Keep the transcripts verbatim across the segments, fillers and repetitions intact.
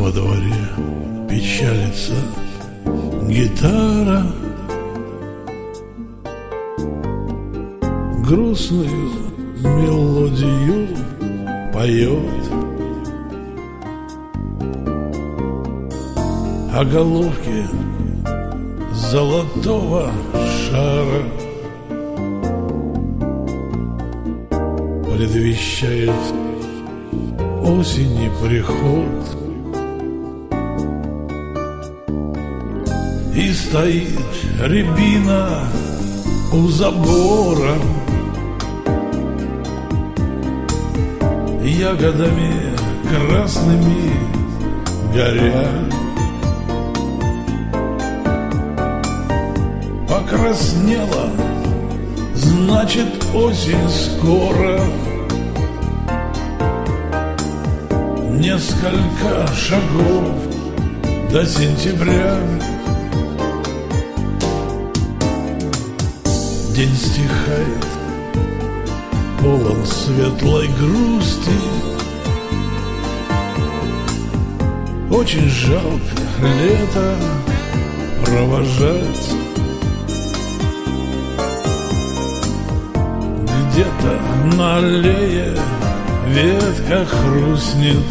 Во дворе печалится гитара, грустную мелодию поет, о головке золотого шара предвещает осени приход. И стоит рябина у забора, ягодами красными горя. Покраснела, значит, осень скоро. Несколько шагов до сентября. День стихает, полон светлой грусти. Очень жалко лето провожать. Где-то на аллее ветка хрустнет,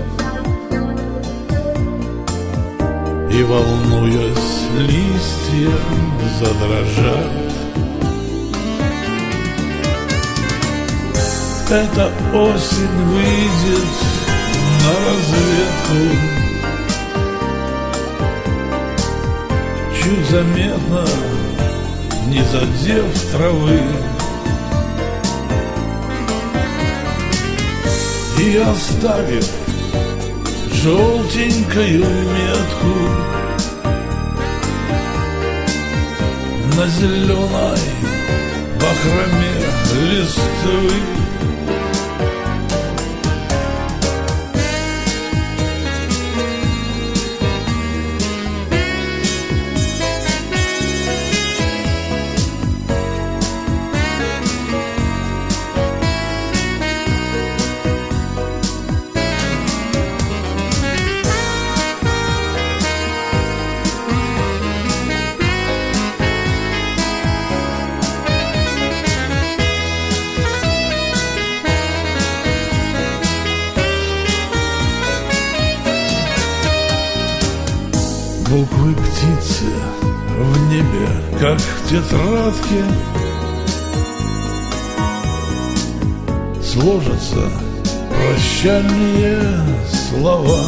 и, волнуясь, листья задрожат. Эта осень выйдет на разведку, чуть заметно, не задев травы, и оставив желтенькую метку на зеленой бахроме листвы. Буквы птицы в небе, как в тетрадке, сложатся прощальные слова,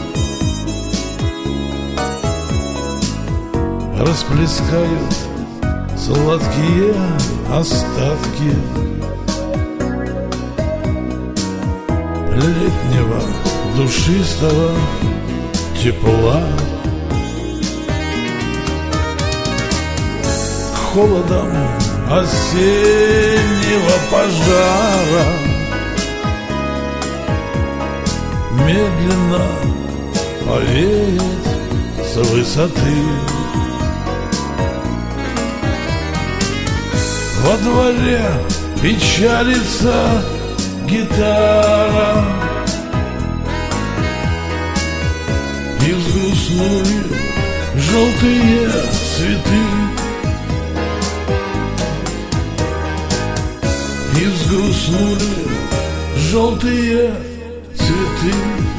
расплескают сладкие остатки летнего душистого тепла. Холодом осеннего пожара медленно повеет с высоты. Во дворе печалится гитара, и взгрустнули желтые цветы. И взгрустнули желтые цветы.